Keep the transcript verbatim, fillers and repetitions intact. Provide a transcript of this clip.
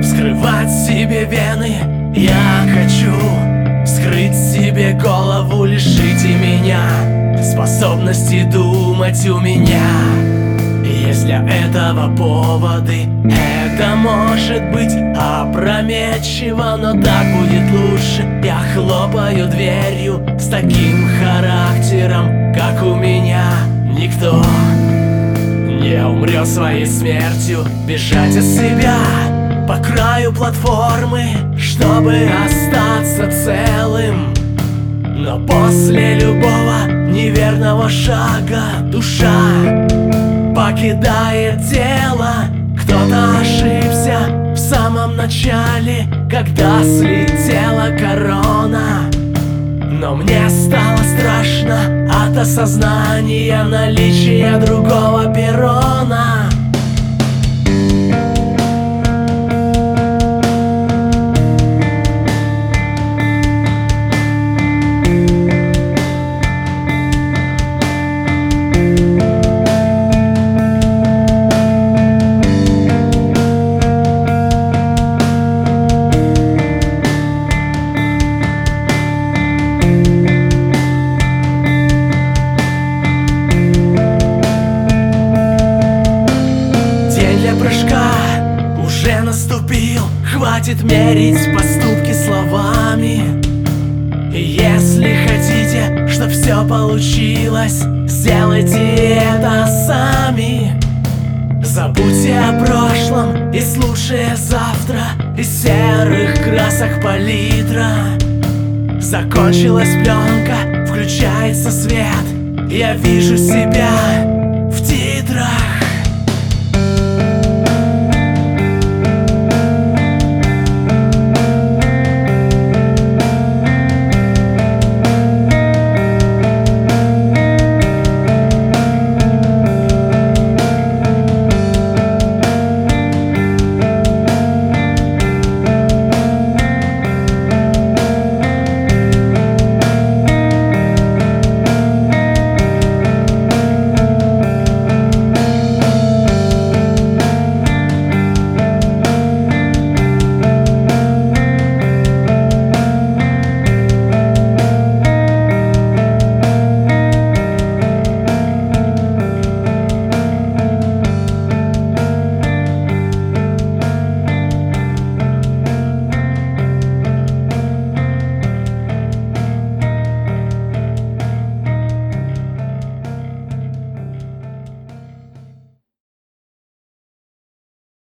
Вскрывать себе вены я хочу, вскрыть себе голову, лишите меня способности думать у меня. Есть для этого поводы, это может быть опрометчиво, но так будет лучше. Я хлопаю дверью с таким характером, как у меня. Никто не умрет своей смертью. Бежать от себя по краю платформы, чтобы остаться целым. Но после любого неверного шага душа покидает тело. Кто-то ошибся в самом начале, когда слетела корона. Но мне стало страшно от осознания наличия другого перрона. Прыжка уже наступил, хватит мерить поступки словами. И если хотите, чтоб все получилось, сделайте это сами. Забудьте о прошлом и слушая завтра из серых красок палитра. Закончилась пленка, включается свет, я вижу себя